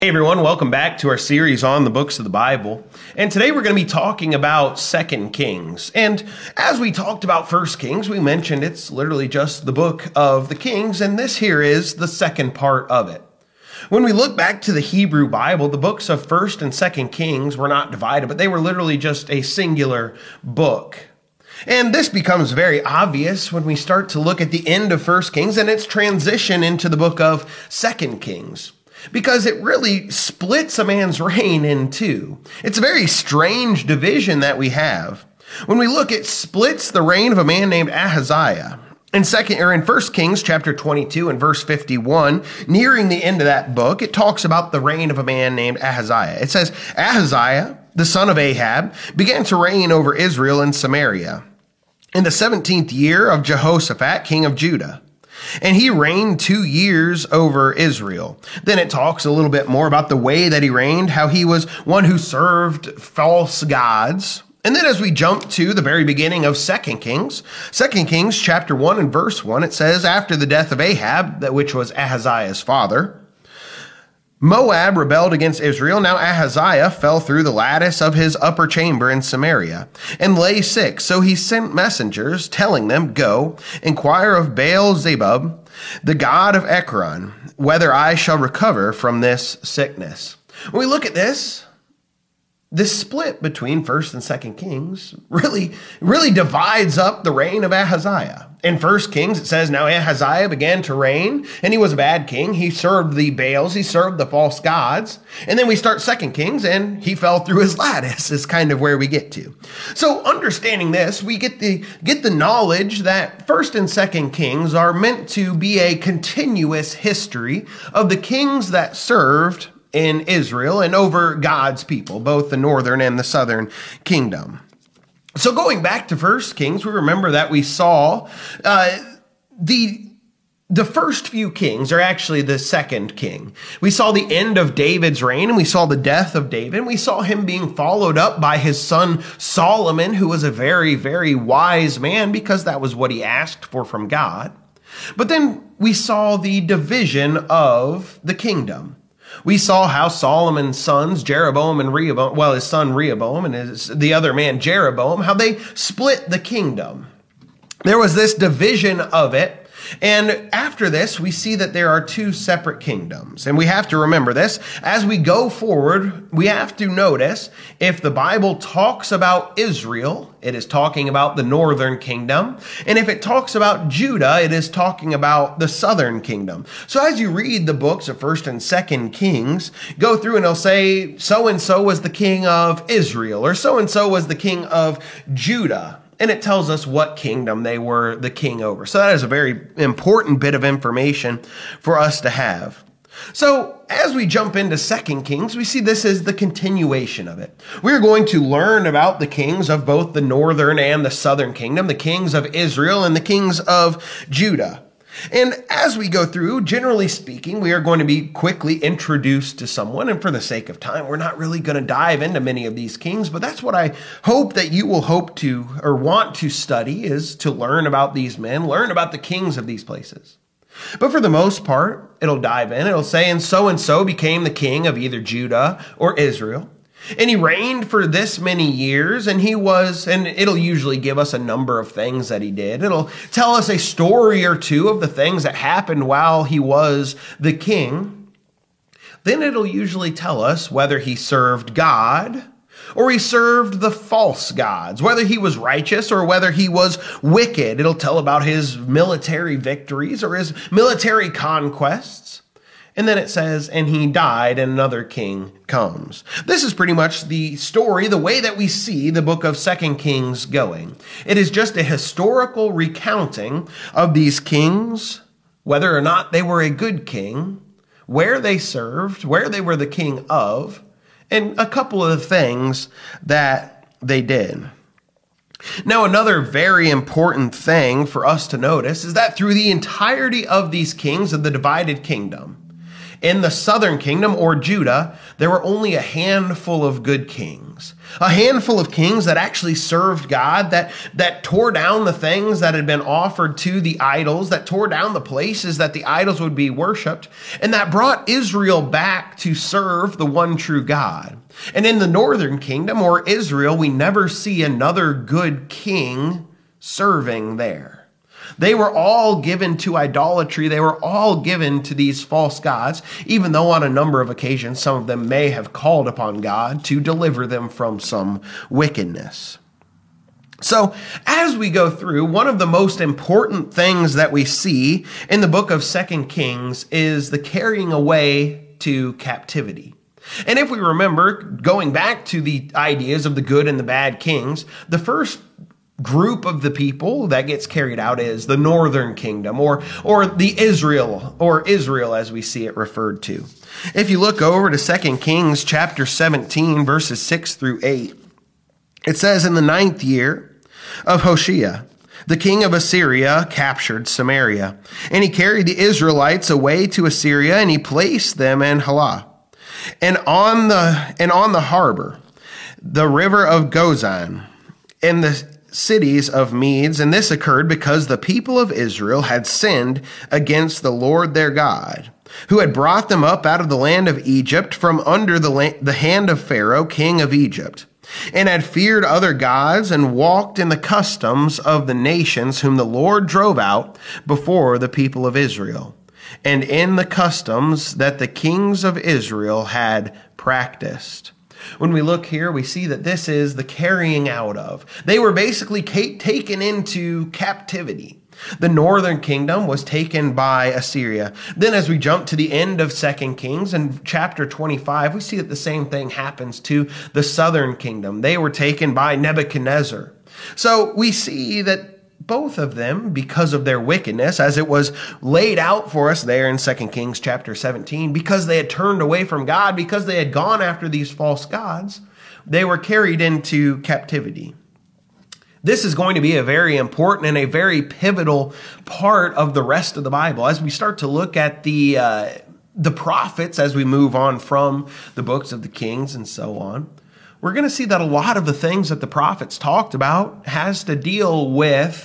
Hey everyone, welcome back to our series on the books of the Bible. And today we're going to be talking about 2 Kings. And as we talked about 1 Kings, we mentioned it's literally just the book of the Kings, and this here is the second part of it. When we look back to the Hebrew Bible, the books of 1 and 2 Kings were not divided, but they were literally just a singular book. And this becomes very obvious when we start to look at the end of 1 Kings and its transition into the book of 2 Kings. Because it really splits a man's reign in two. It's a very strange division that we have. When we look, it splits the reign of a man named Ahaziah. In 1 Kings chapter 22 and verse 51, nearing the end of that book, it talks about the reign of a man named Ahaziah. It says, Ahaziah, the son of Ahab, began to reign over Israel and Samaria in the 17th year of Jehoshaphat, king of Judah. And he reigned 2 years over Israel. Then it talks a little bit more about the way that he reigned, how he was one who served false gods. And then as we jump to the very beginning of 2 Kings chapter 1 and verse 1, it says, after the death of Ahab, which was Ahaziah's father, Moab rebelled against Israel. Now Ahaziah fell through the lattice of his upper chamber in Samaria and lay sick. So he sent messengers telling them, go, inquire of Baal-zebub, the god of Ekron, whether I shall recover from this sickness. When we look at this split between 1 and 2 Kings really divides up the reign of Ahaziah. In 1 Kings, it says, now Ahaziah began to reign, and he was a bad king. He served the Baals, he served the false gods. And then we start 2 Kings, and he fell through his lattice is kind of where we get to. So understanding this, we get the knowledge that 1 and 2 Kings are meant to be a continuous history of the kings that served in Israel and over God's people, both the northern and the southern kingdom. So going back to 1 Kings, we remember that we saw the first few kings are actually the second king. We saw the end of David's reign, and we saw the death of David, and we saw him being followed up by his son Solomon, who was a very, very wise man because that was what he asked for from God. But then we saw the division of the kingdom. We saw how Solomon's sons, Jeroboam and Rehoboam, well, his son Rehoboam and the other man, Jeroboam, how they split the kingdom. There was this division of it. And after this, we see that there are two separate kingdoms. And we have to remember this. As we go forward, we have to notice if the Bible talks about Israel, it is talking about the northern kingdom. And if it talks about Judah, it is talking about the southern kingdom. So as you read the books of 1 and 2 Kings, go through and it'll say, so-and-so was the king of Israel, or so-and-so was the king of Judah. And it tells us what kingdom they were the king over. So that is a very important bit of information for us to have. So as we jump into 2 Kings, we see this is the continuation of it. We're going to learn about the kings of both the northern and the southern kingdom, the kings of Israel and the kings of Judah. And as we go through, generally speaking, we are going to be quickly introduced to someone. And for the sake of time, we're not really going to dive into many of these kings, but that's what I hope that you will hope to or want to study, is to learn about these men, learn about the kings of these places. But for the most part, it'll dive in. It'll say, and so became the king of either Judah or Israel. And he reigned for this many years, and it'll usually give us a number of things that he did. It'll tell us a story or two of the things that happened while he was the king. Then it'll usually tell us whether he served God or he served the false gods, whether he was righteous or whether he was wicked. It'll tell about his military victories or his military conquests. And then it says, and he died, and another king comes. This is pretty much the story, the way that we see the book of 2 Kings going. It is just a historical recounting of these kings, whether or not they were a good king, where they served, where they were the king of, and a couple of the things that they did. Now, another very important thing for us to notice is that through the entirety of these kings of the divided kingdom, In the southern kingdom, or Judah, there were only a handful of good kings. A handful of kings that actually served God, that tore down the things that had been offered to the idols, that tore down the places that the idols would be worshiped, and that brought Israel back to serve the one true God. And in the northern kingdom, or Israel, we never see another good king serving there. They were all given to idolatry. They were all given to these false gods, even though on a number of occasions some of them may have called upon God to deliver them from some wickedness. So as we go through, one of the most important things that we see in the book of 2 Kings is the carrying away to captivity. And if we remember, going back to the ideas of the good and the bad kings, the first group of the people that gets carried out is the northern kingdom, or the Israel, or Israel as we see it referred to. If you look over to 2 Kings chapter 17, verses 6 through 8, it says, "In the 9th year of Hoshea, the king of Assyria captured Samaria, and he carried the Israelites away to Assyria, and he placed them in Halah, and on the harbor, the river of Gozan, in the cities of Medes, and this occurred because the people of Israel had sinned against the Lord their God, who had brought them up out of the land of Egypt from under the hand of Pharaoh, king of Egypt, and had feared other gods and walked in the customs of the nations whom the Lord drove out before the people of Israel, and in the customs that the kings of Israel had practiced." When we look here, we see that this is the carrying out of. They were basically taken into captivity. The northern kingdom was taken by Assyria. Then as we jump to the end of 2 Kings in chapter 25, we see that the same thing happens to the southern kingdom. They were taken by Nebuchadnezzar. So we see that both of them, because of their wickedness, as it was laid out for us there in 2 Kings chapter 17, because they had turned away from God, because they had gone after these false gods, they were carried into captivity. This is going to be a very important and a very pivotal part of the rest of the Bible. As we start to look at the prophets, as we move on from the books of the Kings and so on, we're going to see that a lot of the things that the prophets talked about has to deal with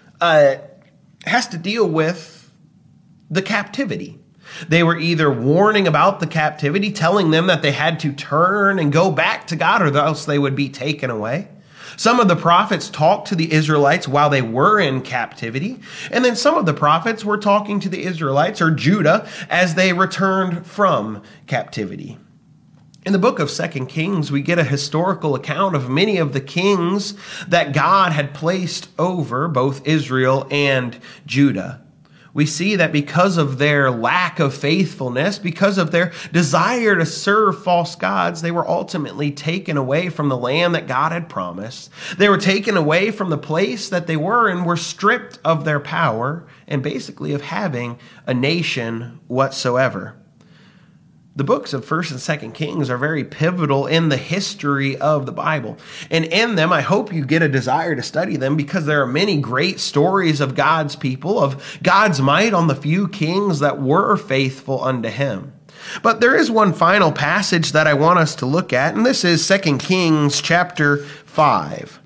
the captivity. They were either warning about the captivity, telling them that they had to turn and go back to God, or else they would be taken away. Some of the prophets talked to the Israelites while they were in captivity, and then some of the prophets were talking to the Israelites, or Judah, as they returned from captivity. In the book of 2 Kings, we get a historical account of many of the kings that God had placed over both Israel and Judah. We see that because of their lack of faithfulness, because of their desire to serve false gods, they were ultimately taken away from the land that God had promised. They were taken away from the place that they were and were stripped of their power and basically of having a nation whatsoever. The books of 1st and 2nd Kings are very pivotal in the history of the Bible. And in them, I hope you get a desire to study them, because there are many great stories of God's people, of God's might on the few kings that were faithful unto him. But there is one final passage that I want us to look at, and this is 2 Kings chapter 5.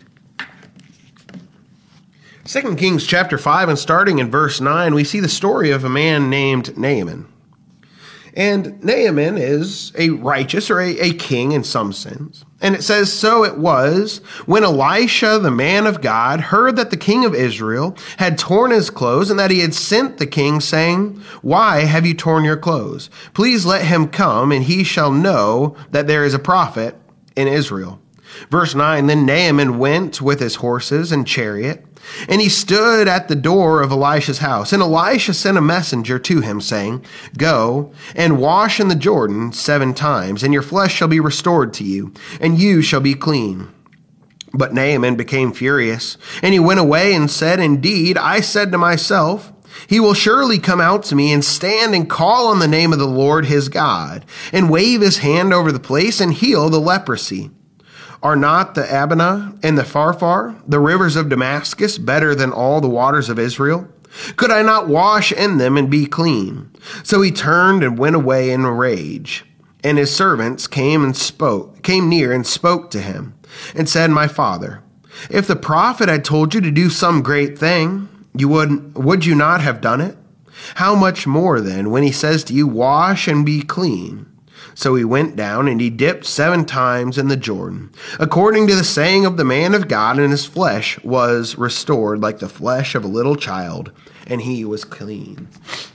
2 Kings chapter 5, and starting in verse 9, we see the story of a man named Naaman. And Naaman is a righteous, or a king in some sense. And it says, "So it was, when Elisha, the man of God, heard that the king of Israel had torn his clothes, and that he had sent the king, saying, 'Why have you torn your clothes? Please let him come, and he shall know that there is a prophet in Israel.'" Verse 9, "Then Naaman went with his horses and chariot, and he stood at the door of Elisha's house. And Elisha sent a messenger to him, saying, 'Go and wash in the Jordan 7 times, and your flesh shall be restored to you, and you shall be clean.' But Naaman became furious, and he went away and said, 'Indeed, I said to myself, he will surely come out to me and stand and call on the name of the Lord his God, and wave his hand over the place and heal the leprosy. Are not the Abana and the Pharpar, the rivers of Damascus, better than all the waters of Israel?' Could I not wash in them and be clean? So he turned and went away in a rage. And his servants came near and spoke to him, and said, My father, if the prophet had told you to do some great thing, would you not have done it? How much more then, when he says to you, Wash and be clean? So he went down, and he dipped 7 times in the Jordan, according to the saying of the man of God, and his flesh was restored like the flesh of a little child, and he was clean.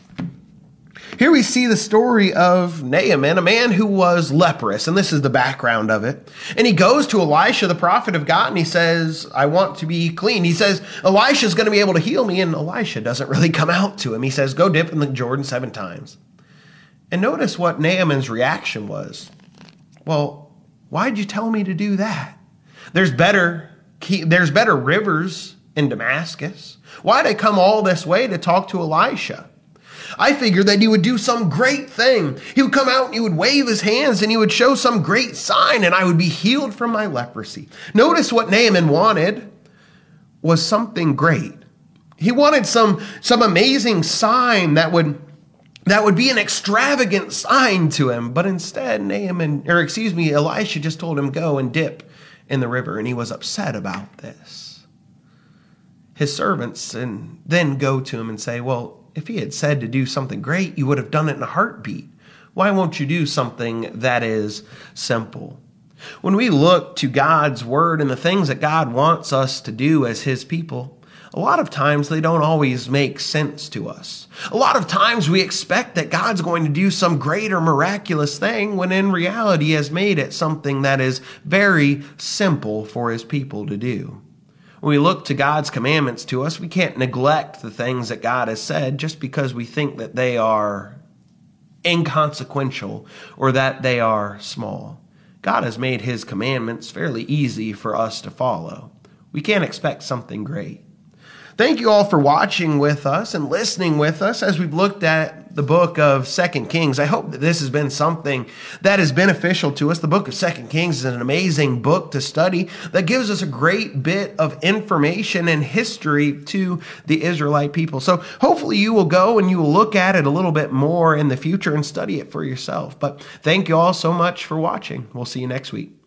Here we see the story of Naaman, a man who was leprous, and this is the background of it. And he goes to Elisha, the prophet of God, and he says, I want to be clean. He says, Elisha's going to be able to heal me, and Elisha doesn't really come out to him. He says, go dip in the Jordan 7 times. And notice what Naaman's reaction was. Well, why'd you tell me to do that? There's better rivers in Damascus. Why'd I come all this way to talk to Elisha? I figured that he would do some great thing. He would come out and he would wave his hands and he would show some great sign and I would be healed from my leprosy. Notice what Naaman wanted was something great. He wanted some amazing sign that would be an extravagant sign to him. But instead, Elisha just told him, go and dip in the river. And he was upset about this. His servants then go to him and say, well, if he had said to do something great, you would have done it in a heartbeat. Why won't you do something that is simple? When we look to God's word and the things that God wants us to do as his people, a lot of times they don't always make sense to us. A lot of times we expect that God's going to do some great or miraculous thing when in reality he has made it something that is very simple for his people to do. When we look to God's commandments to us, we can't neglect the things that God has said just because we think that they are inconsequential or that they are small. God has made his commandments fairly easy for us to follow. We can't expect something great. Thank you all for watching with us and listening with us as we've looked at the book of 2 Kings. I hope that this has been something that is beneficial to us. The book of 2 Kings is an amazing book to study that gives us a great bit of information and history to the Israelite people. So hopefully you will go and you will look at it a little bit more in the future and study it for yourself. But thank you all so much for watching. We'll see you next week.